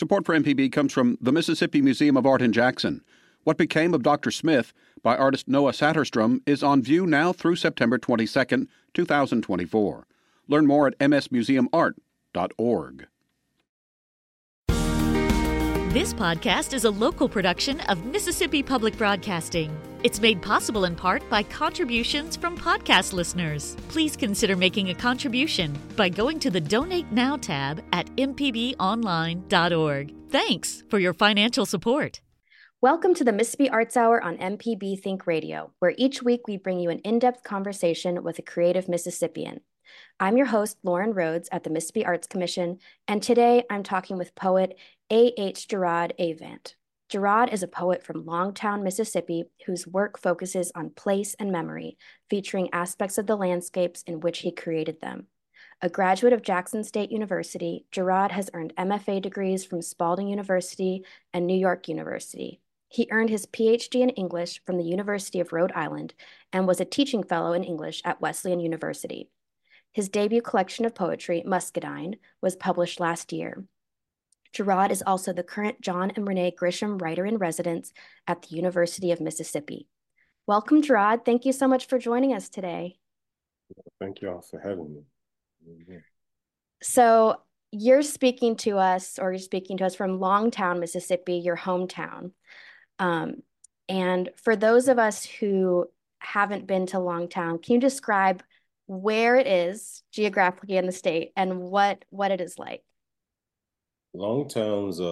Support for MPB comes from the Mississippi Museum of Art in Jackson. What Became of Dr. Smith by artist Noah Satterstrom is on view now through September 22nd, 2024. Learn more at msmuseumart.org. This podcast is a local production of Mississippi Public Broadcasting. It's made possible in part by contributions from podcast listeners. Please consider making a contribution by going to the Donate Now tab at mpbonline.org. Thanks for your financial support. Welcome to the Mississippi Arts Hour on MPB Think Radio, where each week we bring you an in-depth conversation with a creative Mississippian. I'm your host, Lauren Rhodes at the Mississippi Arts Commission, and today I'm talking with poet A.H. Jerrod Avant. Jerrod is a poet from Longtown, Mississippi, whose work focuses on place and memory, featuring aspects of the landscapes in which he created them. A graduate of Jackson State University, Jerrod has earned MFA degrees from Spalding University and New York University. He earned his PhD in English from the University of Rhode Island and was a teaching fellow in English at Wesleyan University. His debut collection of poetry, Muscadine, was published last year. Jerrod is also the current John and Renee Grisham Writer-in-Residence at the University of Mississippi. Welcome, Jerrod. Thank you so much for joining us today. Thank you all for having me. So you're speaking to us from Longtown, Mississippi, your hometown. And for those of us who haven't been to Longtown, can you describe where it is geographically in the state and what it is like? Longtown's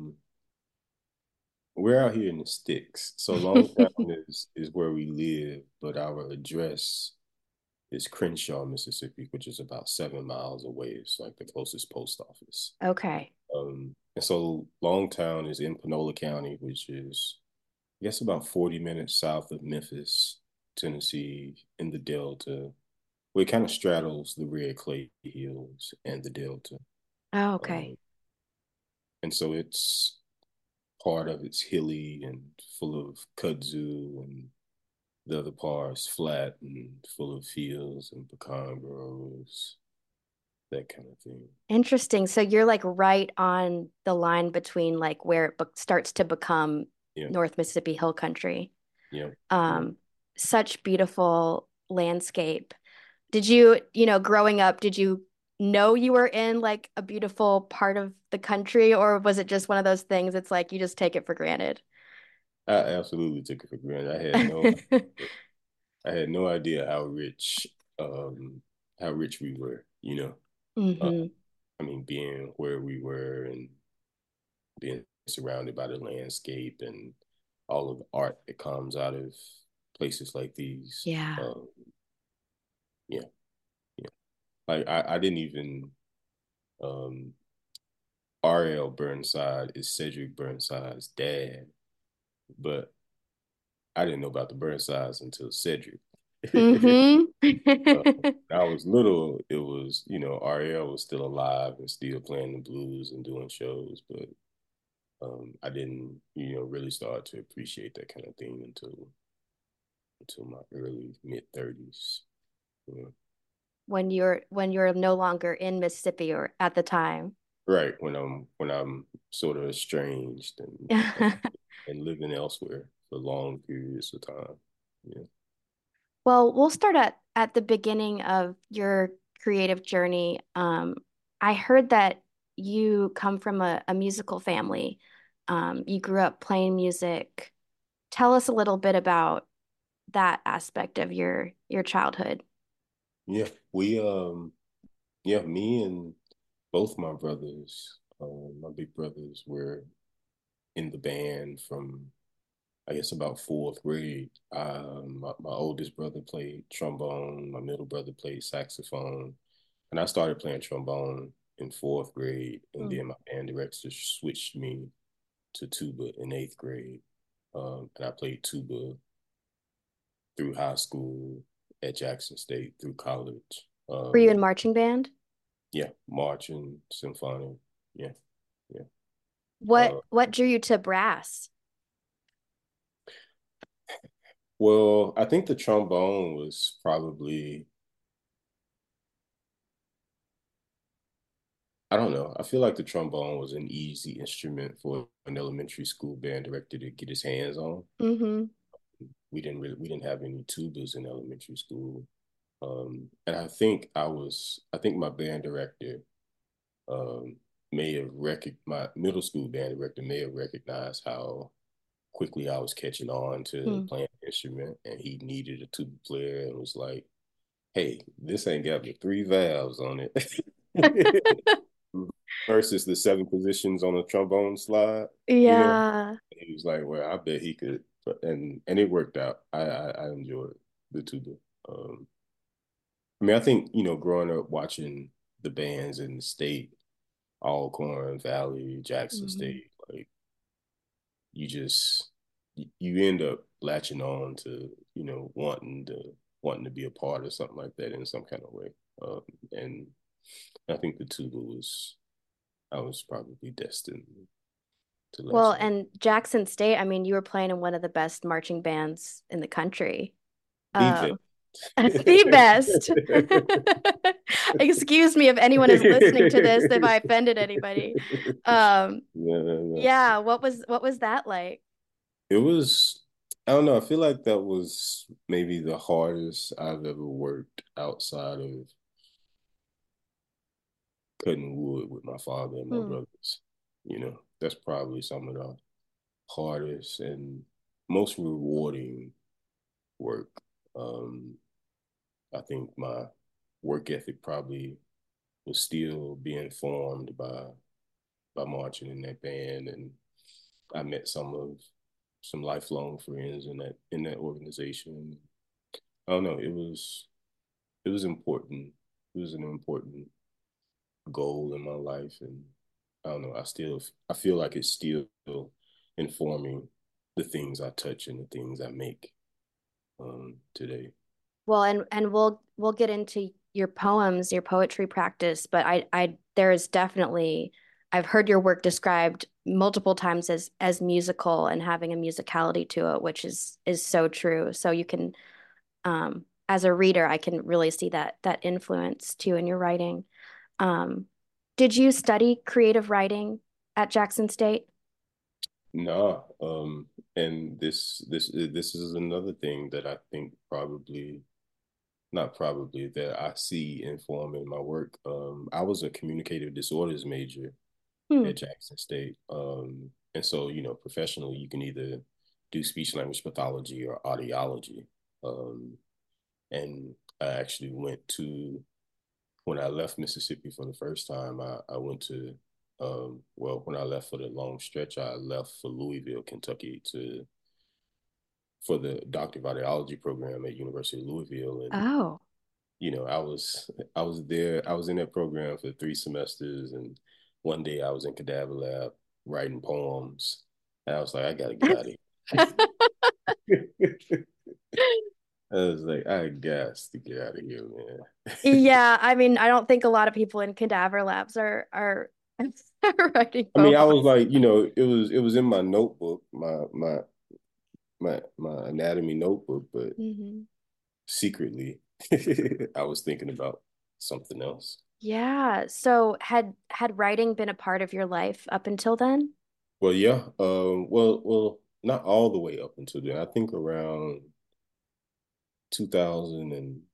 we're out here in the sticks. So Longtown is where we live, but our address is Crenshaw, Mississippi, which is about 7 miles away. It's like the closest post office. Okay. And so Longtown is in Panola County, which is, I guess, about 40 minutes south of Memphis, Tennessee, in the Delta. Well, it kind of straddles the Red Clay Hills and the Delta. Oh, okay. And so it's part of it's hilly and full of kudzu, and the other part's flat and full of fields and pecan groves, that kind of thing. Interesting. So you're like right on the line between like where it starts to become North Mississippi Hill Country. Yeah. Such beautiful landscape. Did you, growing up, did you know you were in like a beautiful part of the country, or was it just one of those things it's like you just take it for granted? I absolutely took it for granted. I had no idea how rich we were, Mm-hmm. I mean, being where we were and being surrounded by the landscape and all of the art that comes out of places like these. Yeah. Yeah. Like I didn't even R.L. Burnside is Cedric Burnside's dad, but I didn't know about the Burnsides until Cedric. Mm-hmm. I was little, it was, R.L. was still alive and still playing the blues and doing shows, but I didn't, really start to appreciate that kind of thing until my early mid-30s. When you're no longer in Mississippi or at the time. Right, when I'm sort of estranged and and living elsewhere for long periods of time. Yeah. Well, we'll start at the beginning of your creative journey. I heard that you come from a musical family. You grew up playing music. Tell us a little bit about that aspect of your childhood. Yeah, me and both my brothers, my big brothers, were in the band from, I guess, about fourth grade. My oldest brother played trombone. My middle brother played saxophone. And I started playing trombone in fourth grade. And then my band director switched me to tuba in eighth grade. And I played tuba through high school, at Jackson State, through college. Were you in marching band? Yeah, marching, symphonic. Yeah. What drew you to brass? Well, I think the trombone was probably, I don't know. I feel like the trombone was an easy instrument for an elementary school band director to get his hands on. Mm-hmm. We didn't have any tubas in elementary school. And I think my band director um, my middle school band director may have recognized how quickly I was catching on to Hmm. playing the instrument, and he needed a tuba player and was like, "Hey, this ain't got but three valves on it." Versus the seven positions on a trombone slide, you know. Yeah. He was like, "Well, I bet he could," and it worked out. I enjoyed the tuba. Um, I mean, I think growing up watching the bands in the state, Alcorn Valley, Jackson Hmm. State, like you just you end up latching on to wanting to be a part of something like that in some kind of way. And I think the tuba was I was probably destined to latch Well, on. and Jackson State, I mean, you were playing in one of the best marching bands in the country. The vet. Um, the best. Excuse me if anyone is listening to this, if I offended anybody. Um, No, no, no. yeah, what was that like? It was, I don't know, I feel like that was maybe the hardest I've ever worked outside of cutting wood with my father and my Hmm. brothers. That's probably some of the hardest and most rewarding work. Um, I think my work ethic probably was still being formed by marching in that band, and I met some lifelong friends in that organization. I don't know. It was important. It was an important goal in my life, and I don't know. I feel like it's still informing the things I touch and the things I make today. Well, and we'll get into your poems, your poetry practice, but I there is definitely I've heard your work described multiple times as musical and having a musicality to it, which is so true. So you can as a reader, I can really see that influence too in your writing. Um, did you study creative writing at Jackson State? Nah, and this is another thing that I think probably not probably that I see informing my work. I was a communicative disorders major Hmm. at Jackson State. And so, professionally, you can either do speech language pathology or audiology. Um, and I actually went to, when I left Mississippi for the first time, I went to, when I left for the long stretch, I left for Louisville, Kentucky for the Doctor of Audiology program at University of Louisville. And Oh. I was there. I was in that program for 3 semesters, and one day I was in cadaver lab writing poems, and I was like, I gotta get out of here. I was like, I got to get out of here, man. Yeah, I mean, I don't think a lot of people in cadaver labs are writing I mean, I was poems. like, it was in my notebook, my anatomy notebook, but Hmm. secretly, I was thinking about something else. Yeah. So had writing been a part of your life up until then? Well, yeah. Not all the way up until then. I think around 2004,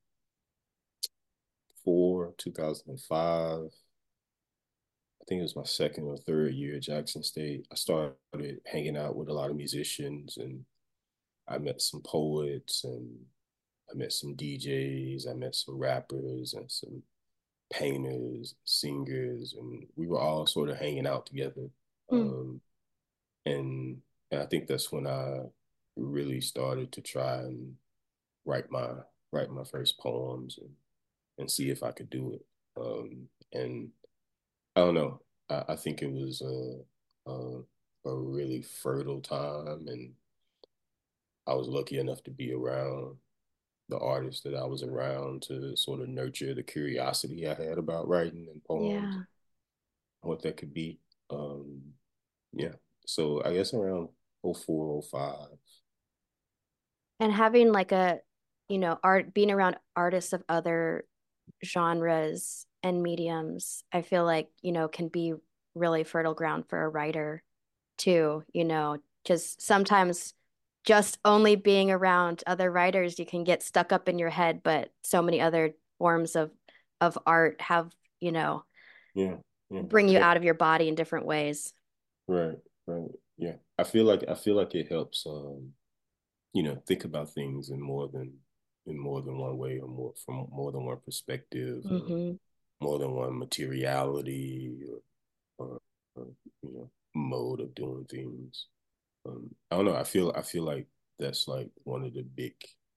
2005. I think it was my second or third year at Jackson State. I started hanging out with a lot of musicians, and I met some poets, and I met some DJs. I met some rappers and some painters, singers, and we were all sort of hanging out together. Hmm. Um, and, and I think that's when I really started to try and write my write my first poems and see if I could do it. And I don't know. I think it was a really fertile time, and I was lucky enough to be around the artists that I was around to sort of nurture the curiosity I had about writing and poems, Yeah. what that could be. Um, yeah. So I guess around '04, '05. And having like art being around artists of other genres and mediums, I feel like, can be really fertile ground for a writer too, just sometimes just only being around other writers, you can get stuck up in your head, but so many other forms of art have, Yeah, yeah, bring you yeah. out of your body in different ways. Right, right. Yeah. I feel like it helps think about things in more than one way or more from more than one perspective or Hmm. more than one materiality or mode of doing things. I don't know. I feel like that's like one of the big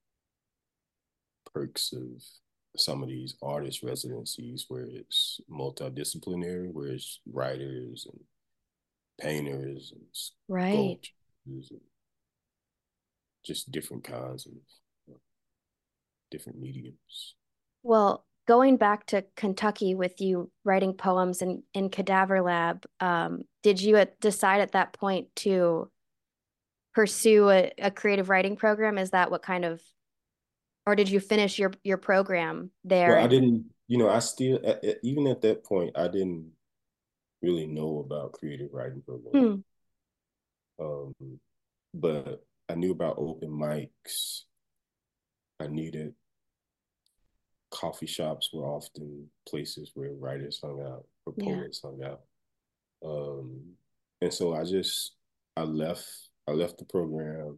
perks of some of these artist residencies where it's multidisciplinary, where it's writers and painters and Right. sculptors and just different kinds of different mediums. Well, going back to Kentucky with you writing poems in Cadaver Lab, did you decide at that point to pursue a creative writing program? Is that what kind of, or did you finish your program there? Well, I And didn't, I still, even at that point, I didn't really know about creative writing program. hmm, Um, but I knew about open mics. I knew that coffee shops were often places where writers hung out or yeah. poets hung out. Um, and so I left, I left the program.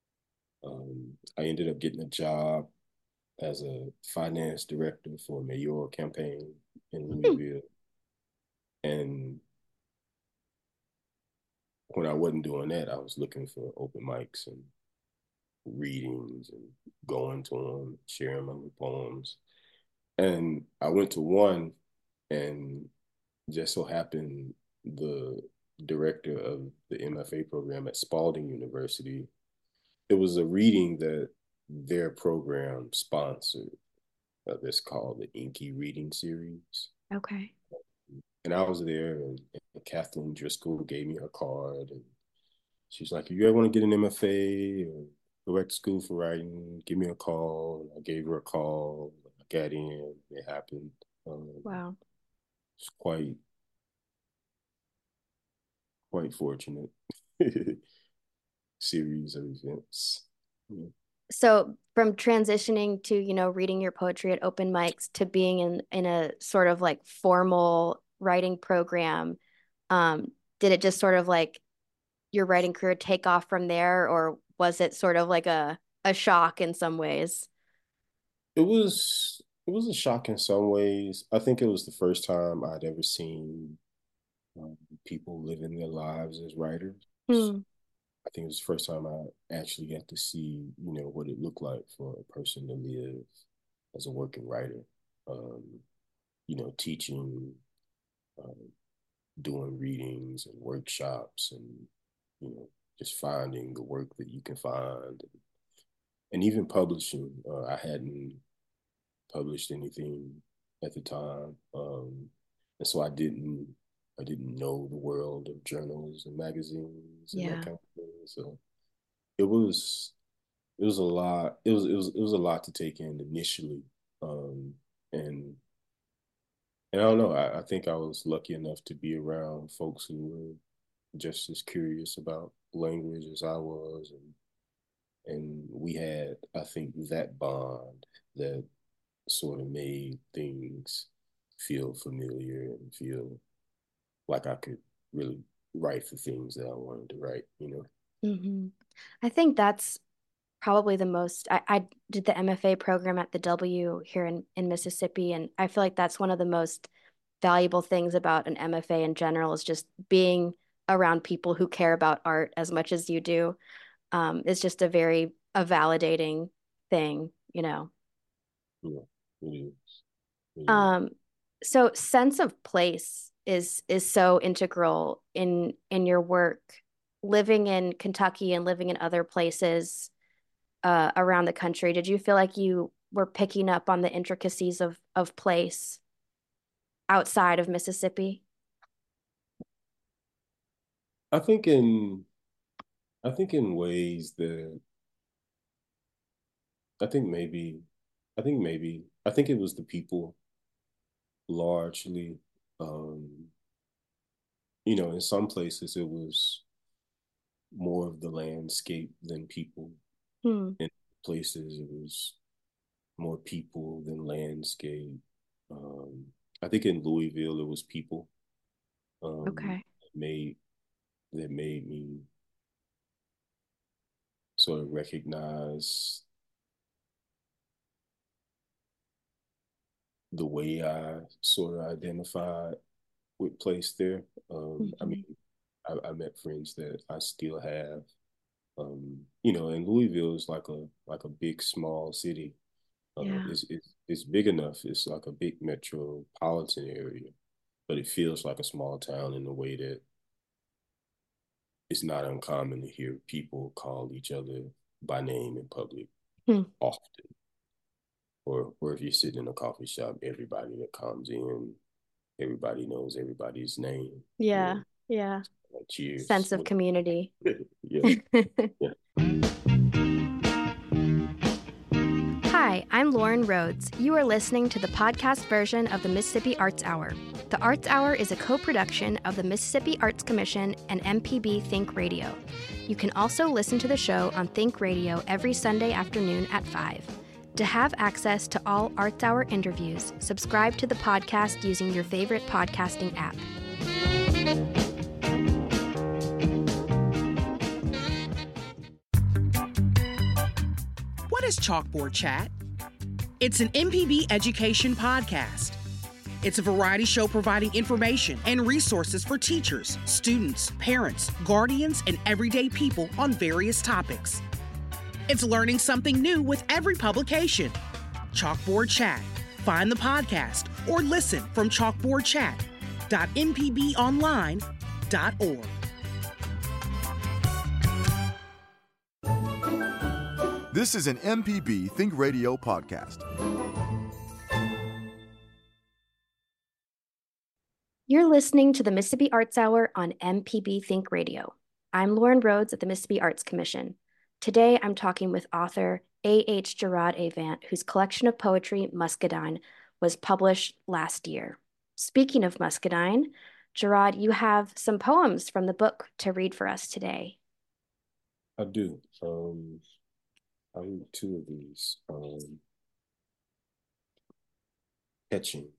I ended up getting a job as a finance director for a mayoral campaign in Hmm. Louisville. And when I wasn't doing that, I was looking for open mics and readings and going to them, sharing my poems. And I went to one, and just so happened the director of the MFA program at Spalding University, it was a reading that their program sponsored. That's called the Inky Reading Series. Okay. And I was there, and Kathleen Driscoll gave me her card, and she's like, "If you ever want to get an MFA or go back to school for writing, give me a call." And I gave her a call. I got in. It happened. Wow. It's quite fortunate series of events. Yeah. So from transitioning to, reading your poetry at open mics to being in a sort of like formal writing program, did it just sort of like your writing career take off from there, or was it sort of like a shock in some ways? It was a shock in some ways. I think it was the first time I'd ever seen people living their lives as writers. Hmm. I think it was the first time I actually got to see, what it looked like for a person to live as a working writer. Um, teaching, um, doing readings and workshops, and just finding the work that you can find, and even publishing. I hadn't published anything at the time, and so I didn't know the world of journals and magazines and that Yeah. kind of thing. So it was it was a lot. It was a lot to take in initially, um, and and I don't know. I think I was lucky enough to be around folks who were just as curious about language as I was, and we had, I think, that bond that sort of made things feel familiar and feel like I could really write the things that I wanted to write, Hmm. I think that's probably the most. I did the MFA program at the W here in Mississippi, and I feel like that's one of the most valuable things about an MFA in general is just being around people who care about art as much as you do. It's just a validating thing. Yeah, it is. It is. Um, so sense of place is so integral in your work. Living in Kentucky and living in other places around the country, did you feel like you were picking up on the intricacies of place outside of Mississippi? I think in I think in ways that I think maybe I think it was the people. largely. In some places it was more of the landscape than people. In places it was more people than landscape. I think in Louisville it was people. Okay. That made me sort of recognize the way I sort of identified with place there. I mean, I met friends that I still have. And Louisville is like a big small city. Yeah. It's big enough. It's like a big metropolitan area, but it feels like a small town in a way that it's not uncommon to hear people call each other by name in public often. Or if you're sitting in a coffee shop, everybody that comes in, everybody knows everybody's name. Yeah. Yeah. Like, cheers. Sense of community. Yeah. Yeah. Hi, I'm Lauren Rhodes. You are listening to the podcast version of the Mississippi Arts Hour. The Arts Hour is a co-production of the Mississippi Arts Commission and MPB Think Radio. You can also listen to the show on Think Radio every Sunday afternoon at 5. To have access to all Arts Hour interviews, subscribe to the podcast using your favorite podcasting app. What is Chalkboard Chat? It's an MPB education podcast. It's a variety show providing information and resources for teachers, students, parents, guardians, and everyday people on various topics. It's learning something new with every publication. Chalkboard Chat. Find the podcast or listen from chalkboardchat.mpbonline.org. This is an MPB Think Radio podcast. You're listening to the Mississippi Arts Hour on MPB Think Radio. I'm Lauren Rhodes at the Mississippi Arts Commission. Today, I'm talking with author A.H. Gerard Avant, whose collection of poetry, Muscadine, was published last year. Speaking of Muscadine, Gerard, you have some poems from the book to read for us today. I do. I read two of these. Catching.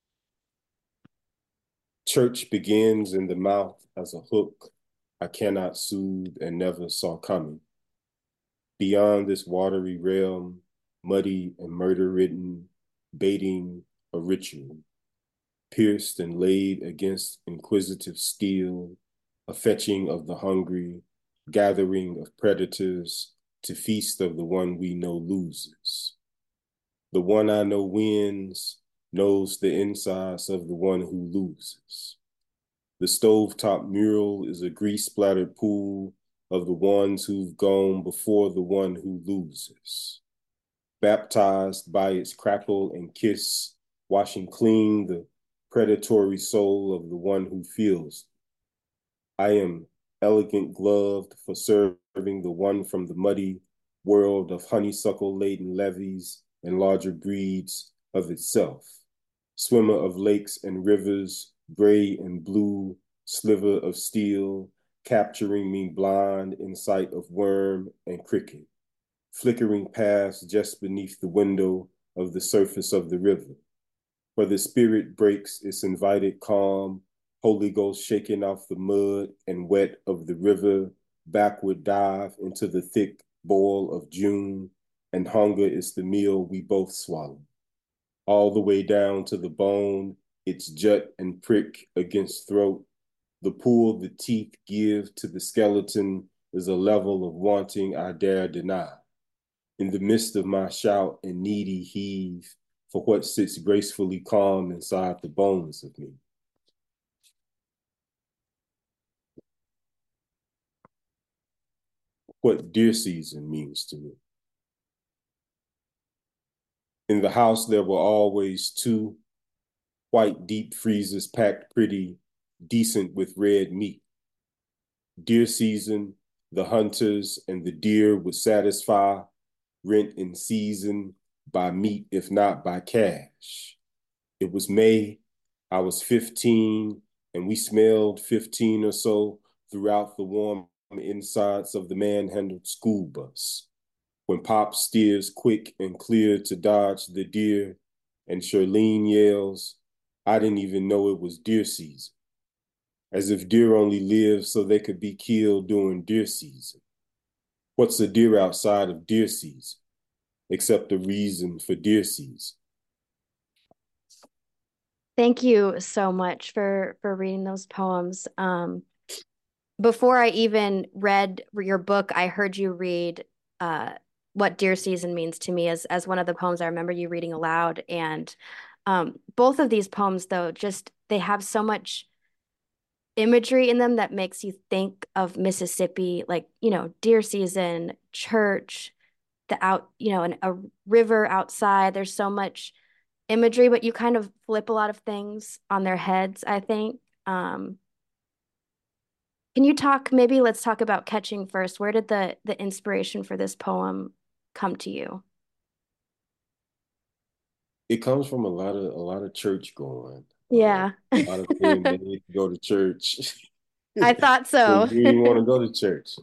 Church begins in the mouth as a hook I cannot soothe and never saw coming. Beyond this watery realm, muddy and murder-ridden, baiting a ritual, pierced and laid against inquisitive steel, a fetching of the hungry, gathering of predators to feast of the one we know loses. The one I know wins, knows the insides of the one who loses. The stovetop mural is a grease-splattered pool of the ones who've gone before the one who loses. Baptized by its crackle and kiss, washing clean the predatory soul of the one who feels. I am elegant gloved for serving the one from the muddy world of honeysuckle-laden levees and larger breeds of itself. Swimmer of lakes and rivers, gray and blue, sliver of steel, capturing me blind in sight of worm and cricket, flickering past just beneath the window of the surface of the river, where the spirit breaks its invited calm, Holy Ghost shaking off the mud and wet of the river, backward dive into the thick boil of June, and hunger is the meal we both swallow. All the way down to the bone, its jut and prick against throat, the pull the teeth give to the skeleton is a level of wanting I dare deny. In the midst of my shout and needy heave for what sits gracefully calm inside the bones of me. What deer season means to me. In the house, there were always two white deep freezers packed pretty decent with red meat. Deer season, the hunters and the deer would satisfy, rent in season by meat, if not by cash. It was May I was 15 and we smelled 15 or so throughout the warm insides of the man-handled school bus. When Pop steers quick and clear to dodge the deer and Shirlene yells, I didn't even know it was deer season. As if deer only live so they could be killed during deer season. What's a deer outside of deer season, except a reason for deer season? Thank you so much for reading those poems. Before I even read your book, I heard you read what deer season means to me as one of the poems I remember you reading aloud. And both of these poems, though, just they have so much imagery in them that makes you think of Mississippi, like, deer season, church, and a river outside. There's so much imagery, but you kind of flip a lot of things on their heads, I think. Can you maybe let's talk about Catching first. Where did the inspiration for this poem come to you? It comes from a lot of church going. Yeah. A lot of feeling they need to go to church. I thought so. You didn't want to go to church,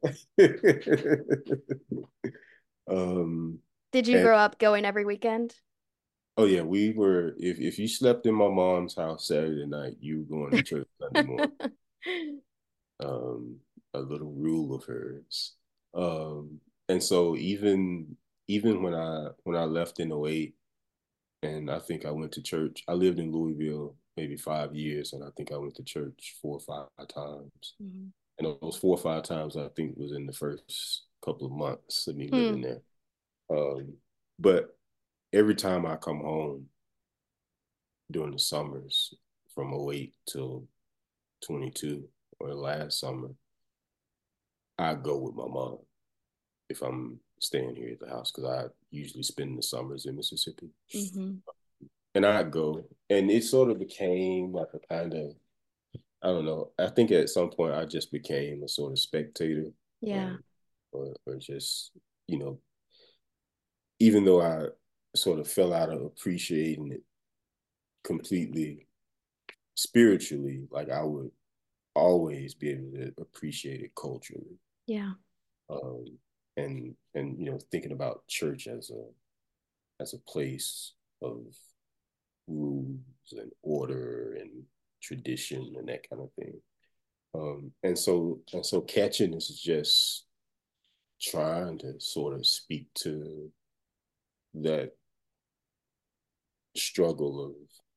Did you grow up going every weekend? Oh yeah, we were. If you slept in my mom's house Saturday night, you were going to church Sunday morning. A little rule of hers. And so even when I left in '08, and I think I went to church. I lived in Louisville maybe 5 years, and I think I went to church 4 or 5 times. Mm-hmm. And those 4 or 5 times I think was in the first couple of months of me living there. But every time I come home during the summers from '08 till 22 or last summer, I go with my mom if I'm staying here at the house, because I usually spend the summers in Mississippi. Mm-hmm. And I go, and it sort of became like a kind of, I don't know, I think at some point I just became a sort of spectator. Yeah. Or just, even though I sort of fell out of appreciating it completely spiritually, like I would always be able to appreciate it culturally. Yeah. And thinking about church as a place of rules and order and tradition and that kind of thing. And so Catching is just trying to sort of speak to that struggle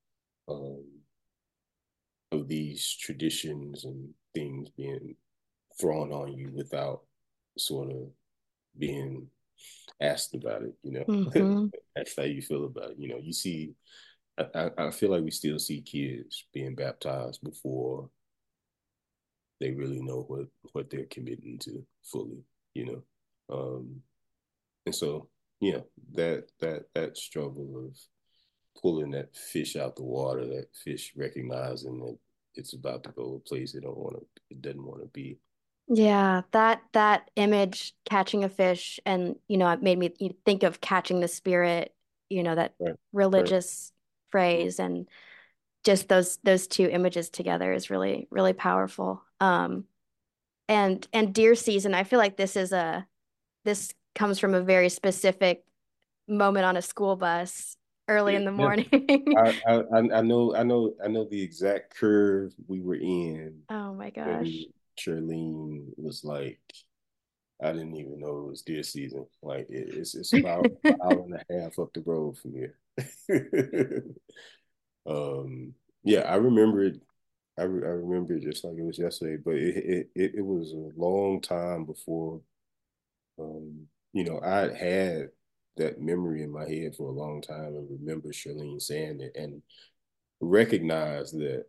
of these traditions and things being thrown on you without sort of being asked about it, Mm-hmm. That's how you feel about it. You see, I feel like we still see kids being baptized before they really know what they're committing to fully, and so that struggle of pulling that fish out the water, that fish recognizing that it's about to go a place it doesn't want to be. Yeah, that image, catching a fish, and it made me think of catching the spirit, that right. religious right. phrase, and just those two images together is really, really powerful. And deer season, I feel like this comes from a very specific moment on a school bus early in the morning. I know the exact curve we were in. Oh my gosh. Shirlene was like, I didn't even know it was deer season. Like it's about an hour and a half up the road from here. Yeah, I remember it. I remember it just like it was yesterday, but it was a long time before. I had that memory in my head for a long time and remember Shirlene saying it and recognize that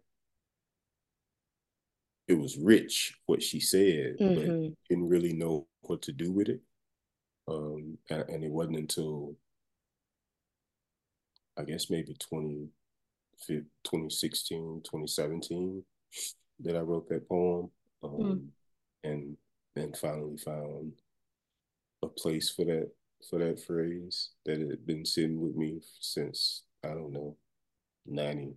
it was rich what she said, mm-hmm. but didn't really know what to do with it. And it wasn't until I guess maybe 2016, 2017 that I wrote that poem, and finally found a place for that phrase that had been sitting with me since, I don't know, 90,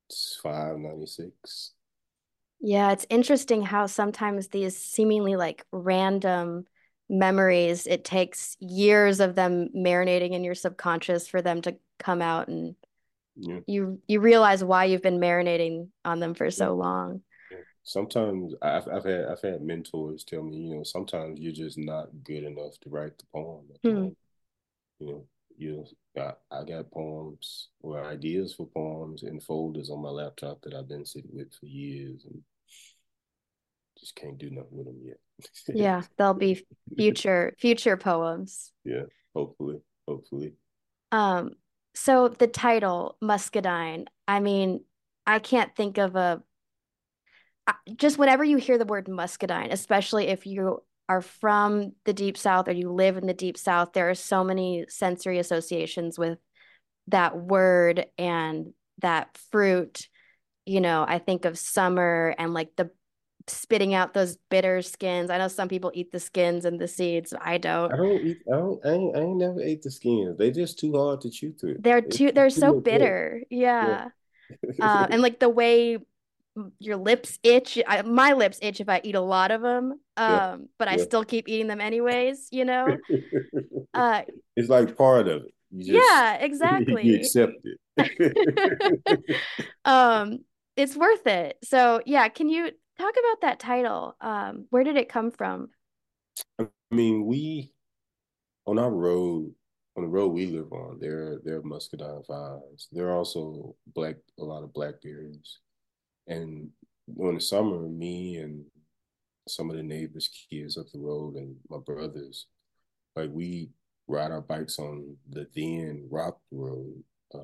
596. Yeah, it's interesting how sometimes these seemingly like random memories, it takes years of them marinating in your subconscious for them to come out, and Yeah. you realize why you've been marinating on them for Yeah. so long. Yeah. Sometimes I've had mentors tell me, sometimes you're just not good enough to write the poem at the Hmm. moment. You know, I got poems or ideas for poems in folders on my laptop that I've been sitting with for years and just can't do nothing with them yet. Yeah, they'll be future poems. Yeah, hopefully. Um, so the title, Muscadine, I mean, I can't think of just whenever you hear the word muscadine, especially if you are from the deep south or you live in the deep south, there are so many sensory associations with that word and that fruit. I think of summer and like the spitting out those bitter skins. I know some people eat the skins and the seeds. I don't. I ain't never ate the skins. They just too hard to chew through. It's They're too so much work. bitter. Yeah. Yeah. And like the way your lips itch. My lips itch if I eat a lot of them. Yeah. But I Yeah. still keep eating them anyways. Uh, It's like part of it. yeah, You exactly. accept it. Um, it's worth it. So yeah, can you talk about that title? Where did it come from? I mean, we on our road, on the road we live on, there are muscadine vines. There are also a lot of blackberries. And during the summer, me and some of the neighbors' kids up the road and my brothers, like we ride our bikes on the then rock road,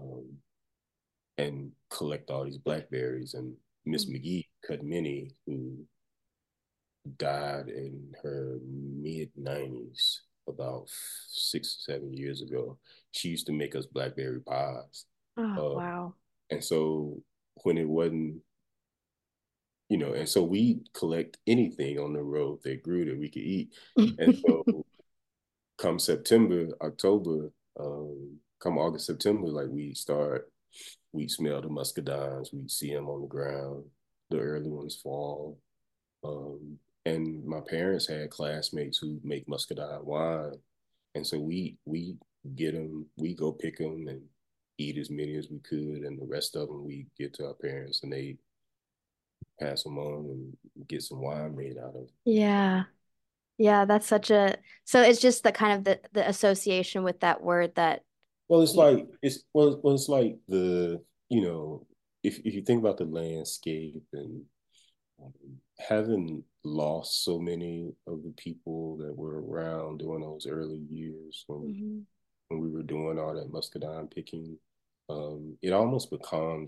and collect all these blackberries. And Miss Mm. McGee cut many who died in her mid 90s about 6 or 7 years ago. She used to make us blackberry pies. Oh, Uh, wow. and so when it wasn't, and so we collect anything on the road that grew that we could eat. And so come September, October, come August, September, like we smell the muscadines, we see them on the ground, the early ones fall. Um, and my parents had classmates who make muscadine wine, and so we get them, we go pick them and eat as many as we could, and the rest of them we get to our parents, and they pass them on and get some wine made out of it. Yeah. Yeah, that's such a so it's just the kind of the association with that word that Well, it's you like it's like if you think about the landscape and um, having lost so many of the people that were around during those early years Mhm. when we were doing all that muscadine picking, it almost becomes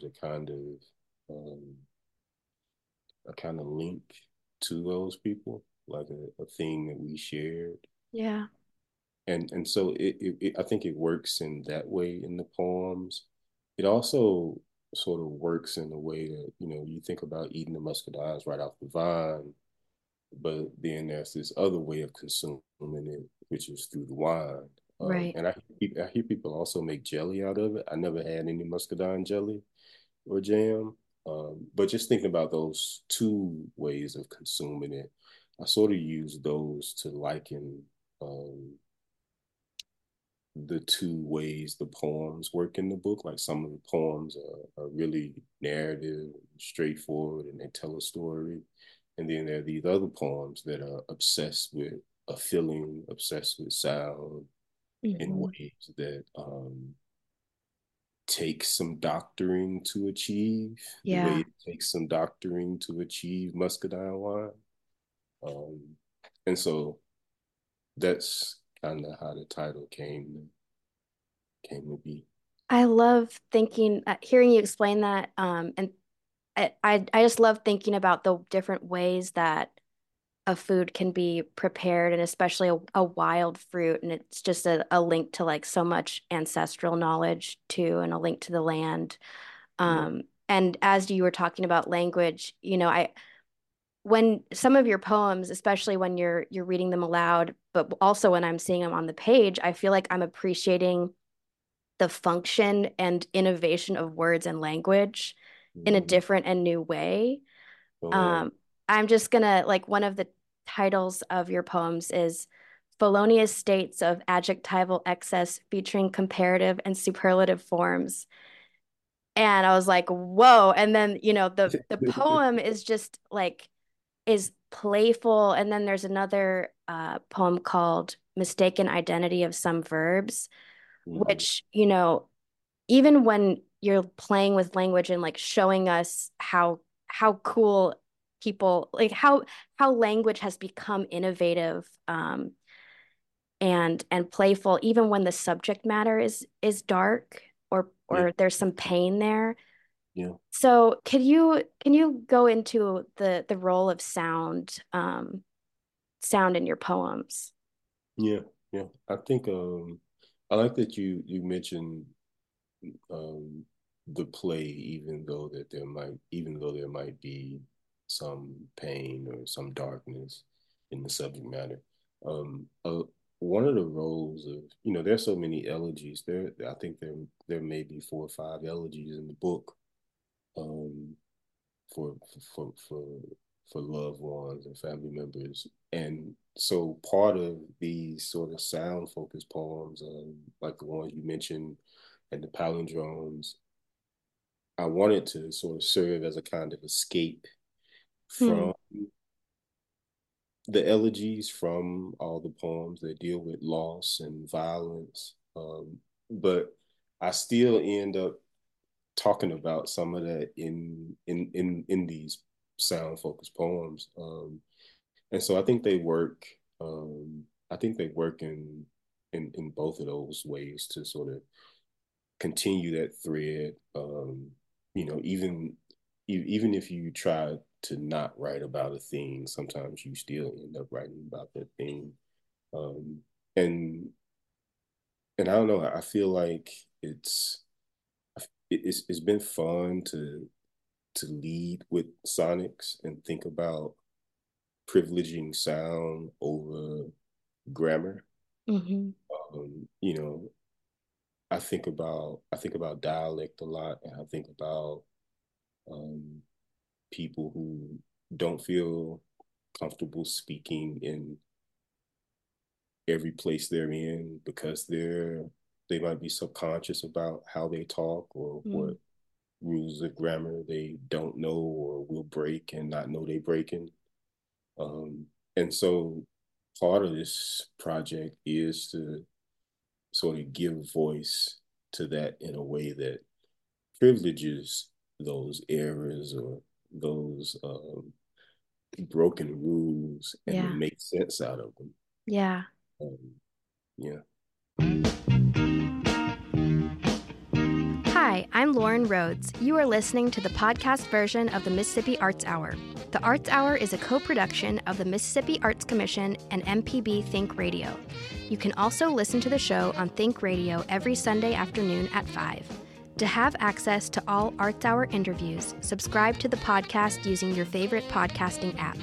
a kind of link to those people, like a thing that we shared. Yeah. And so I think it works in that way in the poems. It also sort of works in the way that, you think about eating the muscadines right off the vine, but then there's this other way of consuming it, which is through the wine. Right. And I hear people also make jelly out of it. I never had any muscadine jelly or jam, but just thinking about those two ways of consuming it, I sort of use those to liken um, the two ways the poems work in the book. Like some of the poems are really narrative, straightforward, and they tell a story. And then there are these other poems that are obsessed with a feeling, obsessed with sound in Hmm. ways that take some doctoring to achieve, the way Yeah. it takes some doctoring to achieve muscadine wine. Um, and so that's kind of how the title came to be. I love thinking, hearing you explain that, and I just love thinking about the different ways that a food can be prepared, and especially a wild fruit. And it's just a link to like so much ancestral knowledge too, and a link to the land. Yeah. And as you were talking about language, when some of your poems, especially when you're reading them aloud, but also when I'm seeing them on the page, I feel like I'm appreciating the function and innovation of words and language. in a different and new way. Oh, I'm just gonna like one of the titles of your poems is Felonious States of Adjectival Excess featuring comparative and superlative forms. And I was like, whoa. And then, the poem is just like is playful. And then there's another poem called Mistaken Identity of Some Verbs, mm, which, even when you're playing with language and like showing us how cool people like how language has become innovative and playful even when the subject matter is dark yeah, or there's some pain there. yeah, So can you go into the role of sound in your poems? yeah, yeah. I think I like that you mentioned um the play, even though there might be some pain or some darkness in the subject matter. One of the roles of, there's so many elegies there. I think there may be 4 or 5 elegies in the book, um, for for for for loved ones and family members. And so part of these sort of sound focused poems, like the ones you mentioned and the palindromes, I wanted to sort of serve as a kind of escape Hmm. from the elegies, from all the poems that deal with loss and violence. But I still end up talking about some of that in these sound focused poems. And so I think they work. I think they work in both of those ways to sort of continue that thread. Even even if you try to not write about a thing, sometimes you still end up writing about that thing. Um, and and I don't know. I feel like it's been fun to lead with sonics and think about privileging sound over grammar. Hmm. Um, you know, I think about dialect a lot, and I think about um, people who don't feel comfortable speaking in every place they're in because they might be subconscious about how they talk or what Mm. rules of grammar they don't know or will break and not know they breaking. And so part of this project is to sort of give voice to that in a way that privileges those errors or those broken rules and to Yeah. make sense out of them. Yeah. Um, yeah. Hi, I'm Lauren Rhodes. You are listening to the podcast version of the Mississippi Arts Hour. The Arts Hour is a co-production of the Mississippi Arts Commission and MPB Think Radio. You can also listen to the show on Think Radio every Sunday afternoon at 5. To have access to all Arts Hour interviews, subscribe to the podcast using your favorite podcasting app.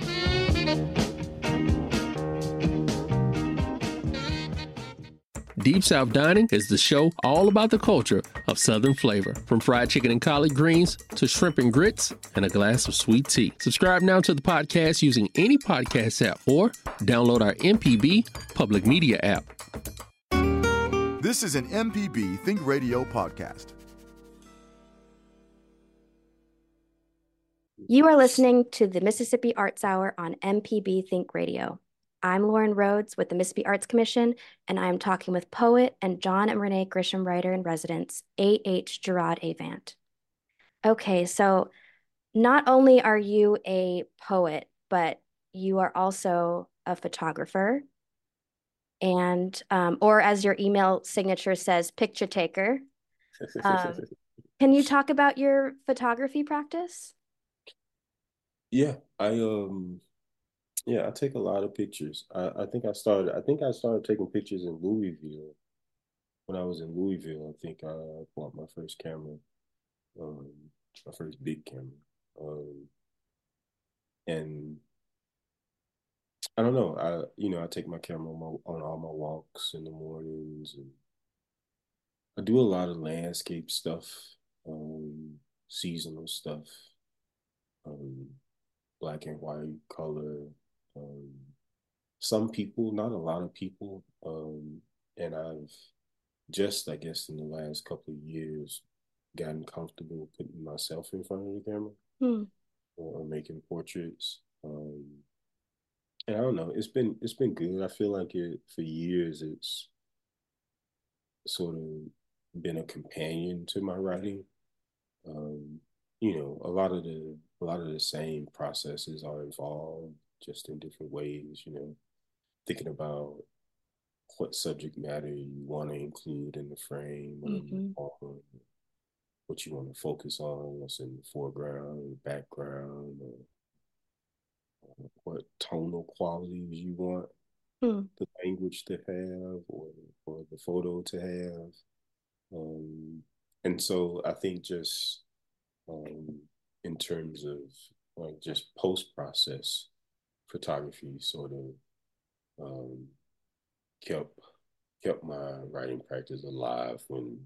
Deep South Dining is the show all about the culture of Southern flavor, from fried chicken and collard greens to shrimp and grits and a glass of sweet tea. Subscribe now to the podcast using any podcast app or download our MPB Public Media app. This is an MPB Think Radio podcast. You are listening to the Mississippi Arts Hour on MPB Think Radio. I'm Lauren Rhodes with the Mississippi Arts Commission, and I'm talking with poet and John and Renee Grisham writer-in-residence, A.H. Gerard Avant. Okay, so not only are you a poet, but you are also a photographer and, or as your email signature says, picture taker. Um, can you talk about your photography practice? Yeah, I take a lot of pictures. I think I started taking pictures in Louisville. When I was in Louisville, I think I bought my first camera, um, my first big camera. Um, and I don't know, I take my camera on all my walks in the mornings, and I do a lot of landscape stuff. Um, seasonal stuff, um, black and white, color. Um, some people, not a lot of people, and I've just, I guess, in the last couple of years, gotten comfortable putting myself in front of the camera Hmm. or making portraits. And I don't know, it's been good. I feel like it for years. It's sort of been a companion to my writing. Um, you know, a lot of the same processes are involved, just in different ways. You know, thinking about what subject matter you want to include in the frame Mm-hmm. or what you want to focus on, what's in the foreground, background, or what tonal qualities you want Hmm. the language to have or the photo to have. Um, and so I think just um, in terms of like just post process photography sort of um, kept kept my writing practice alive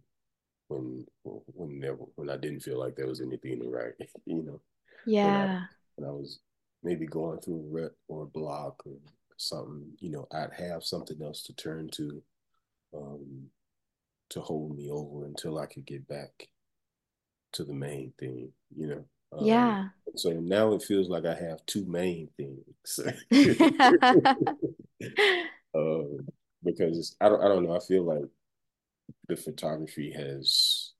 when I didn't feel like there was anything to write. You know, when I Yeah. when I was maybe going through a rut or a block or something, you know, I'd have something else to turn um, to hold me over until I could get back to the main thing, you know. Yeah. So now it feels like I have two main things. um, because I don't know. I feel like the photography has,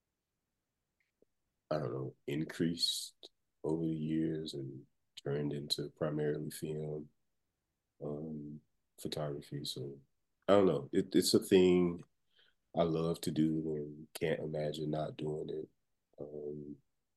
I don't know, increased over the years and turned into primarily film um, photography. So I don't know. It's a thing I love to do and can't imagine not doing it. Um,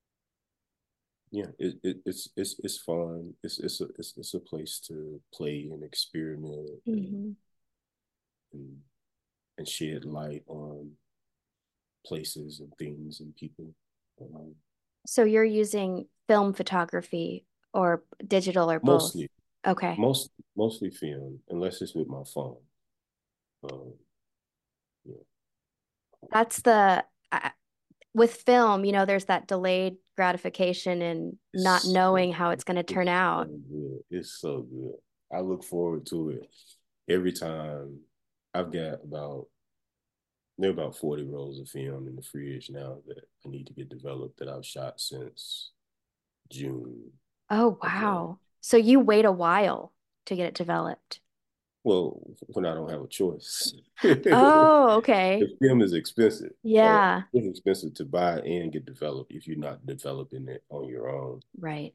yeah, it's fun. It's a place to play and experiment Hmm. and and shed light on places and things and people. Um, So you're using film photography or digital or both? mostly, Okay. mostly film, unless it's with my phone. Um, yeah, That's the with film, there's that delayed gratification and not it's so, knowing how it's going to turn it's so out. good. It's so good. I look forward to it every time. I've got about There are about 40 rolls of film in the fridge now that I need to get developed that I've shot since June Oh, of last. wow. So you wait a while to get it developed. Well, when I don't have a choice. Oh, okay. The film is expensive. Yeah, It's expensive to buy and get developed if you're not developing it on your own. right.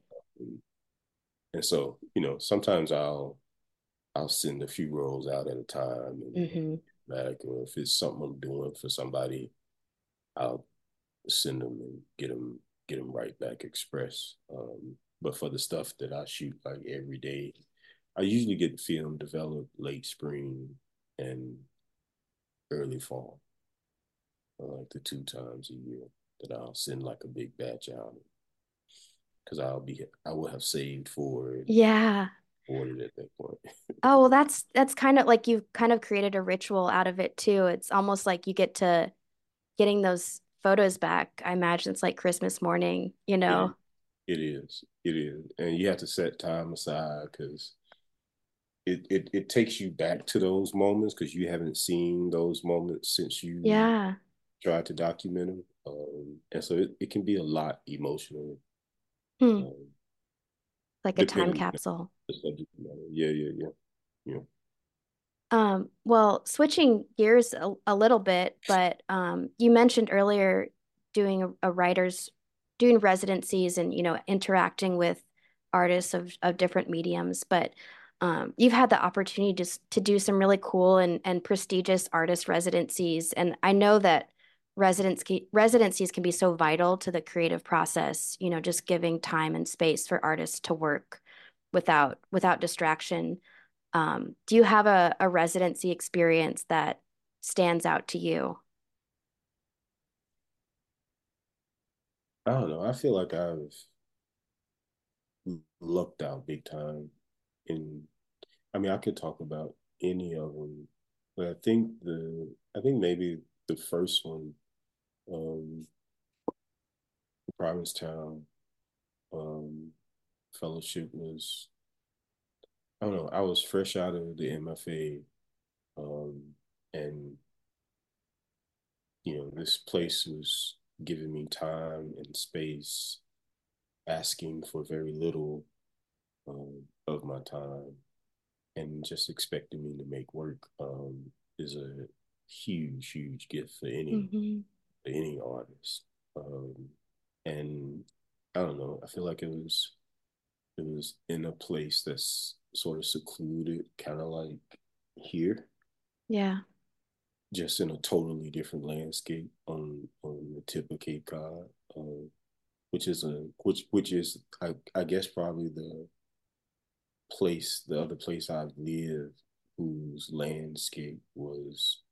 And so, you know, sometimes I'll send a few rolls out at a time and Hmm. back, or if it's something I'm doing for somebody, I'll send them and get them right back express. But for the stuff that I shoot like every day, I usually get film developed late spring and early fall, like the two times a year that I'll send like a big batch out because I will have saved for it, Yeah. ordered at that point. Oh, well, that's kind of like you've kind of created a ritual out of it too. It's almost like you get to getting those photos back. I imagine it's like Christmas morning, you It is, know? it is, and you have to set time aside because it takes you back to those moments because you haven't seen those moments since you Yeah. tried to document them. And so it can be a lot emotional, Hmm. um, Like a time depending on capsule. the subject matter. Yeah. Well, switching gears a little bit, but you mentioned earlier doing a writer's doing residencies and interacting with artists of different mediums, but you've had the opportunity to do some really cool and prestigious artist residencies, and I know that residencies can be so vital to the creative process, just giving time and space for artists to work without distraction. Do you have a residency experience that stands out to you? I don't know. I feel like I've lucked out big time. In I mean, I could talk about any of them, but I think maybe the first one um, Provincetown. Fellowship was, I don't know, I was fresh out of the MFA, and this place was giving me time and space, asking for very little of my time, and just expecting me to make work is a huge, huge gift for any artist. And I don't know, I feel like it was in a place that's sort of secluded, kind of like here. Yeah. Just in a totally different landscape on the tip of Cape Cod, which is I guess probably the other place I've lived whose landscape was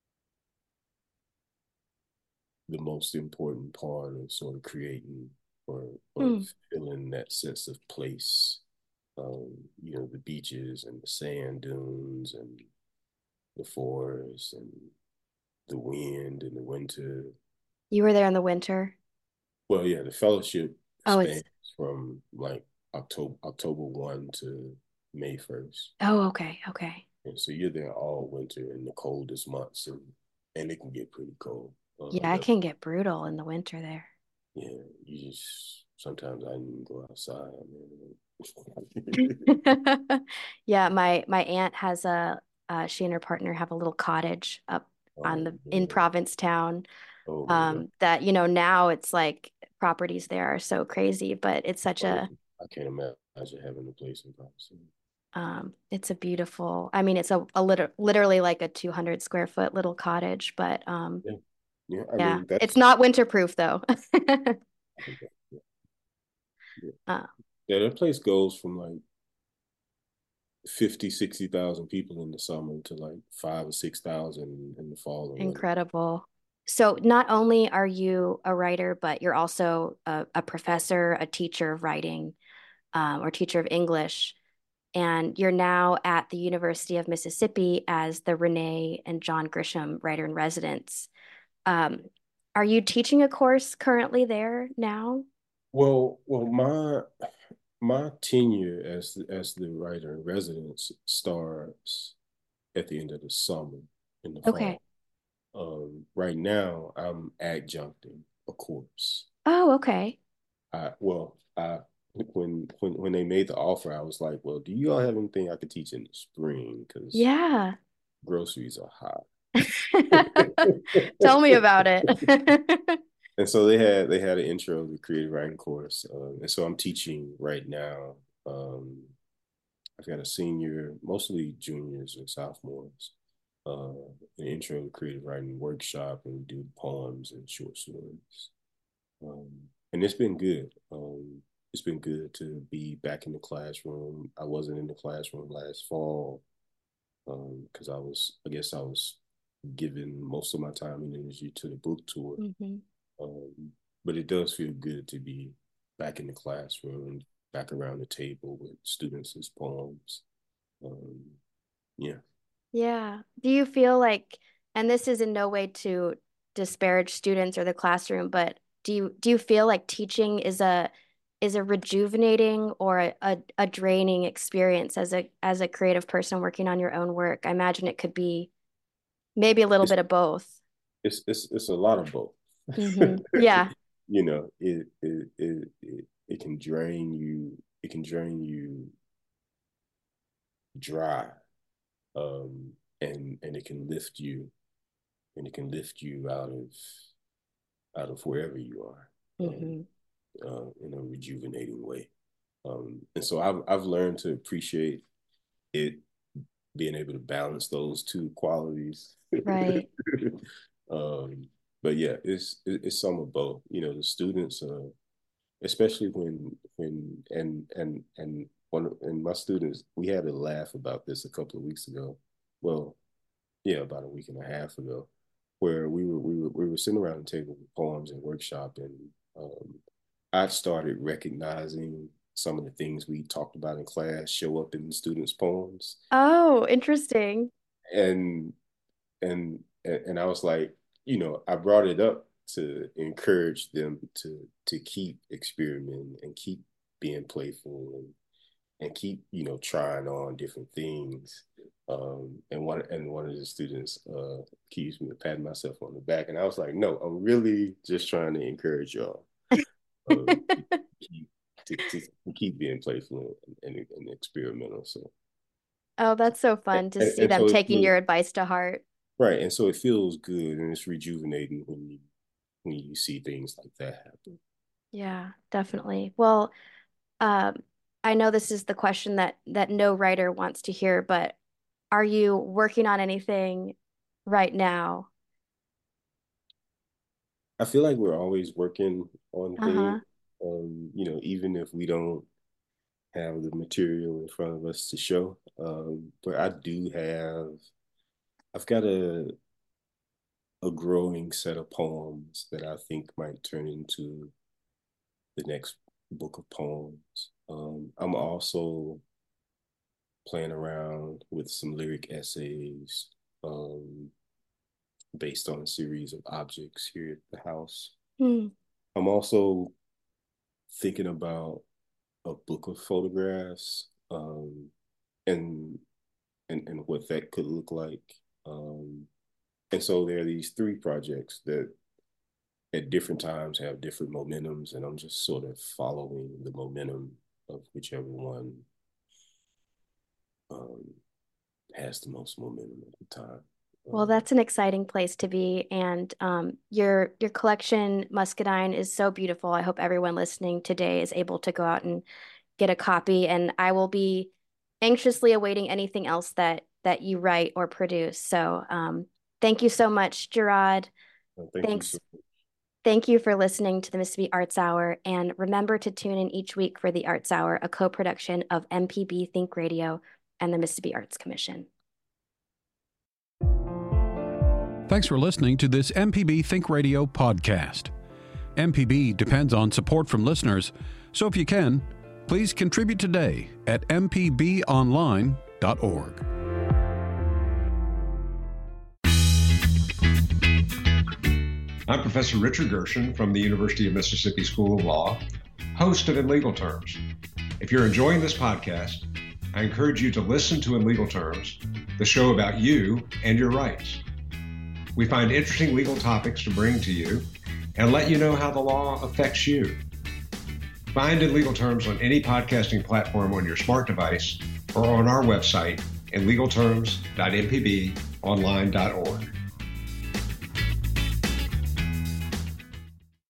the most important part of sort of creating or feeling that sense of place. The beaches and the sand dunes and the forest and the wind in the winter. You were there in the winter? Well, yeah, the fellowship spans it's from like October 1 to May 1st. Oh, okay. And so you're there all winter in the coldest months, and it can get pretty cold. Yeah, it can get brutal in the winter there. Yeah, you just sometimes I didn't even go outside. Yeah, my aunt has she and her partner have a little cottage up in Provincetown. That now it's like properties there are so crazy, but it's such I can't imagine having a place in Provincetown. It's a beautiful, I mean, it's a literally like a 200 square foot little cottage, but yeah, I yeah, mean it's not winterproof though. Yeah, that place goes from like 50,000-60,000 people in the summer to like 5,000 or 6,000 in the fall. Incredible. So not only are you a writer, but you're also a professor, a teacher of writing, or teacher of English. And you're now at the University of Mississippi as the Renee and John Grisham Writer in Residence. Are you teaching a course currently there now? Well, my tenure as the writer in residence starts at the end of the summer in the Okay. fall. Right now, I'm adjuncting a course. Oh, okay. When they made the offer, I was like, well, do you all have anything I could teach in the spring? Because Yeah. groceries are high. Tell me about it. And so they had an intro to the creative writing course, and so I'm teaching right now. I've got a senior, mostly juniors and sophomores, an intro to creative writing workshop, and we do poems and short stories. And it's been good. It's been good to be back in the classroom. I wasn't in the classroom last fall because I guess I was giving most of my time and energy to the book tour. But it does feel good to be back in the classroom, back around the table with students' poems. Yeah. Yeah. Do you feel like, and this is in no way to disparage students or the classroom, but do you feel like teaching is a rejuvenating or a draining experience as a creative person working on your own work? I imagine it could be maybe a little bit of both. It's a lot of both. Yeah. It can drain you. It can drain you dry, and it can lift you, and it can lift you out of wherever you are, in a rejuvenating way. And so I've learned to appreciate it, being able to balance those two qualities. Right. But yeah, it's some of both. The students, especially and my students, we had a laugh about this a couple of weeks ago. Well, yeah, about a week and a half ago, where we were sitting around the table with poems and workshop, and I started recognizing some of the things we talked about in class show up in the students' poems. Oh, interesting. And I was like, I brought it up to encourage them to keep experimenting and keep being playful and keep, trying on different things. And one of the students accused me of patting myself on the back, and I was like, no, I'm really just trying to encourage y'all to keep being playful and experimental. So, oh, that's so fun to see them taking your advice to heart. Right, and so it feels good and it's rejuvenating when you see things like that happen. Yeah, definitely. Well, I know this is the question that no writer wants to hear, but are you working on anything right now? I feel like we're always working on things, even if we don't have the material in front of us to show. But I've got a growing set of poems that I think might turn into the next book of poems. I'm also playing around with some lyric essays based on a series of objects here at the house. I'm also thinking about a book of photographs and what that could look like. And so there are these 3 projects that at different times have different momentums, and I'm just sort of following the momentum of whichever one has the most momentum at the time. Well, that's an exciting place to be. And your collection, Muscadine, is so beautiful. I hope everyone listening today is able to go out and get a copy. And I will be anxiously awaiting anything else that you write or produce. So thank you so much, Jerrod. Thanks. Thank you for listening to the Mississippi Arts Hour. And remember to tune in each week for the Arts Hour, a co-production of MPB Think Radio and the Mississippi Arts Commission. Thanks for listening to this MPB Think Radio podcast. MPB depends on support from listeners, so if you can, please contribute today at mpbonline.org. I'm Professor Richard Gershon from the University of Mississippi School of Law, host of In Legal Terms. If you're enjoying this podcast, I encourage you to listen to In Legal Terms, the show about you and your rights. We find interesting legal topics to bring to you and let you know how the law affects you. Find In Legal Terms on any podcasting platform on your smart device or on our website, inlegalterms.mpbonline.org.